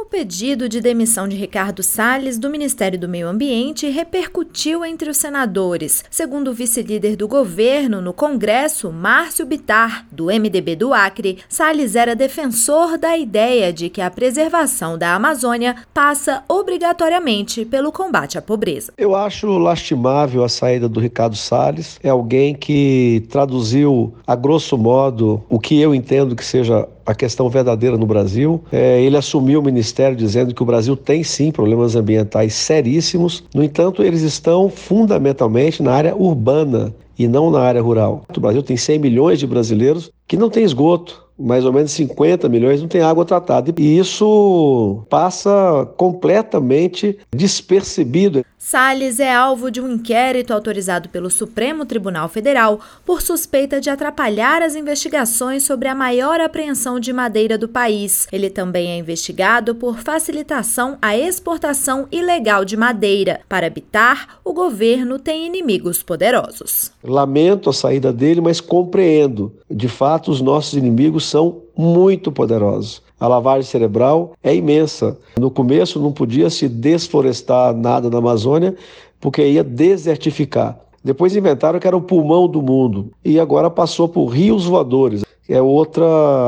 pedido de demissão de Ricardo Salles do Ministério do Meio Ambiente repercutiu entre os senadores. Segundo o vice-líder do governo no Congresso, Márcio Bittar, do MDB do Acre, Salles era defensor da ideia de que a preservação da Amazônia passa obrigatoriamente pelo combate à pobreza. Eu acho lastimável a saída do Ricardo Salles. É alguém que traduziu, a grosso modo, o que eu entendo que seja a questão verdadeira no Brasil. Ele assumiu o ministério dizendo que o Brasil tem sim problemas ambientais seríssimos. No entanto, eles estão fundamentalmente na área urbana e não na área rural. O Brasil tem 100 milhões de brasileiros que não têm esgoto. Mais ou menos 50 milhões não tem água tratada. E isso passa completamente despercebido. Salles é alvo de um inquérito autorizado pelo Supremo Tribunal Federal por suspeita de atrapalhar as investigações sobre a maior apreensão de madeira do país. Ele também é investigado por facilitação à exportação ilegal de madeira. Para Bittar, o governo tem inimigos poderosos. Lamento a saída dele, mas compreendo. De fato, os nossos inimigos são muito poderosos. A lavagem cerebral é imensa. No começo não podia se desflorestar nada na Amazônia porque ia desertificar. Depois inventaram que era o pulmão do mundo e agora passou por rios voadores. É outra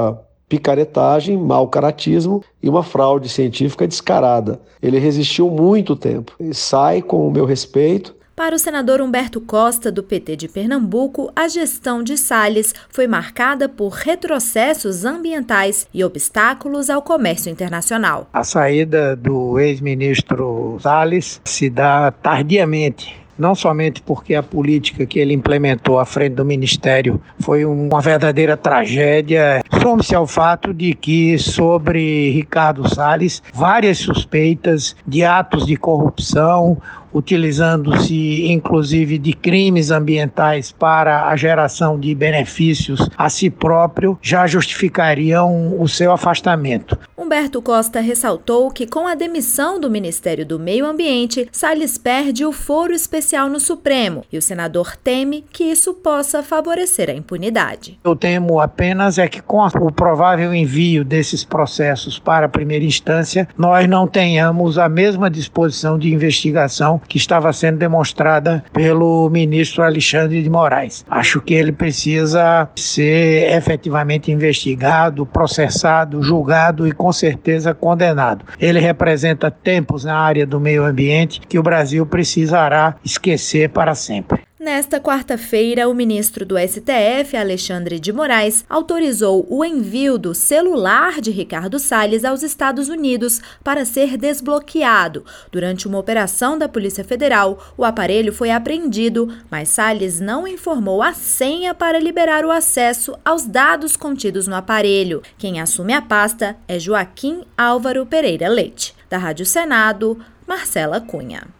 picaretagem, mau caratismo e uma fraude científica descarada. Ele resistiu muito tempo. E sai com o meu respeito. Para o senador Humberto Costa, do PT de Pernambuco, a gestão de Salles foi marcada por retrocessos ambientais e obstáculos ao comércio internacional. A saída do ex-ministro Salles se dá tardiamente. Não somente porque a política que ele implementou à frente do Ministério foi uma verdadeira tragédia, some-se ao fato de que sobre Ricardo Salles, várias suspeitas de atos de corrupção, utilizando-se inclusive de crimes ambientais para a geração de benefícios a si próprio, já justificariam o seu afastamento. Humberto Costa ressaltou que com a demissão do Ministério do Meio Ambiente, Salles perde o foro especial no Supremo e o senador teme que isso possa favorecer a impunidade. Eu temo apenas é que com o provável envio desses processos para a primeira instância, nós não tenhamos a mesma disposição de investigação que estava sendo demonstrada pelo ministro Alexandre de Moraes. Acho que ele precisa ser efetivamente investigado, processado, julgado e com certeza condenado. Ele representa tempos na área do meio ambiente que o Brasil precisará esquecer para sempre. Nesta quarta-feira, o ministro do STF, Alexandre de Moraes, autorizou o envio do celular de Ricardo Salles aos Estados Unidos para ser desbloqueado. Durante uma operação da Polícia Federal, o aparelho foi apreendido, mas Salles não informou a senha para liberar o acesso aos dados contidos no aparelho. Quem assume a pasta é Joaquim Álvaro Pereira Leite. Da Rádio Senado, Marcela Cunha.